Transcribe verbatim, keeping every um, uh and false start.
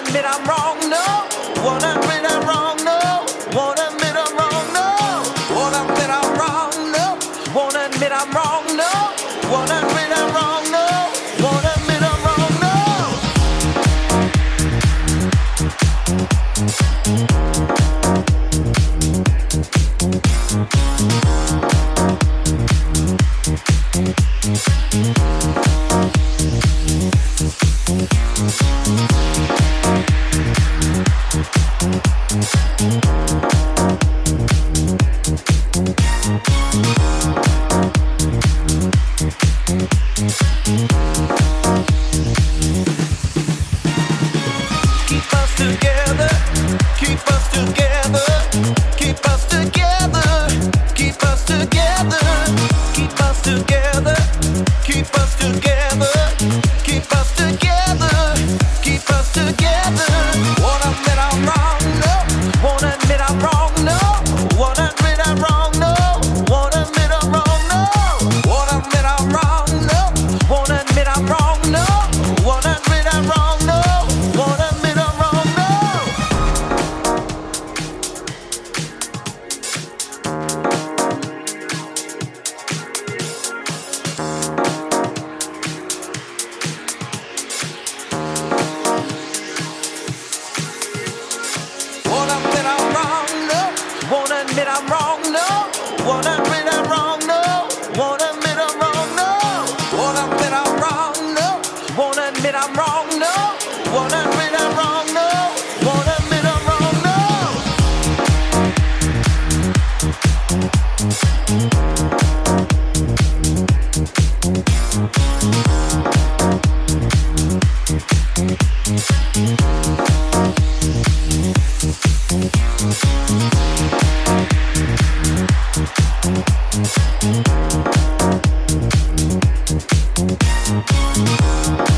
admit I'm wrong, no. Wanna admit I'm wrong, no. Wanna admit I'm wrong, no. Wanna admit I'm wrong, no. Wanna admit I'm wrong, no. Wanna admit I'm wrong, no. Wanna admit I'm wrong, no. Keep us together, keep us together, keep us together, keep us together, keep us together, keep us together, keep us together, keep us together. Wanna admit I'm wrong, no. Wanna admit I'm wrong, no. Wanna admit I'm wrong, no. Wanna admit I'm wrong, no. Wanna admit I'm wrong, no. Wanna admit I'm wrong, no. Wanna admit I'm wrong, no. Wanna admit I'm wrong, no. Wanna admit I'm wrong, no. Wanna admit I'm wrong, no. Wanna admit I'm wrong, no. Wanna admit I'm wrong, no. Wanna admit I'm wrong, no. Wanna admit I'm wrong, no. Wanna admit I'm wrong, no. Wanna admit I'm wrong, no. We'll be right back.